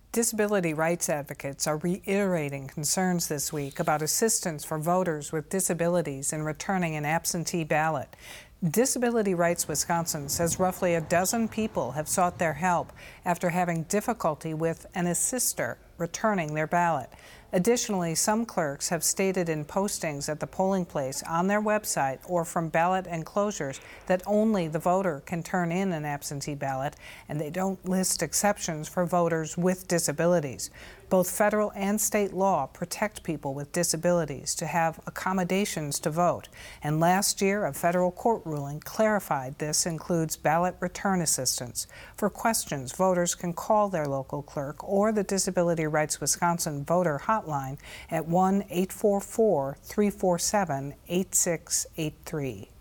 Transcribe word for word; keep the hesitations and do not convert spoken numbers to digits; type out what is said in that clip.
Disability rights advocates are reiterating concerns this week about assistance for voters with disabilities in returning an absentee ballot. Disability Rights Wisconsin says roughly a dozen people have sought their help after having difficulty with an assister returning their ballot. Additionally, some clerks have stated in postings at the polling place on their website or from ballot enclosures that only the voter can turn in an absentee ballot, and they don't list exceptions for voters with disabilities. Both federal and state law protect people with disabilities to have accommodations to vote, and last year a federal court ruling clarified this includes ballot return assistance. For questions, voters can call their local clerk or the Disability Rights Wisconsin voter hotline at one eight four four, three four seven, eight six eight three.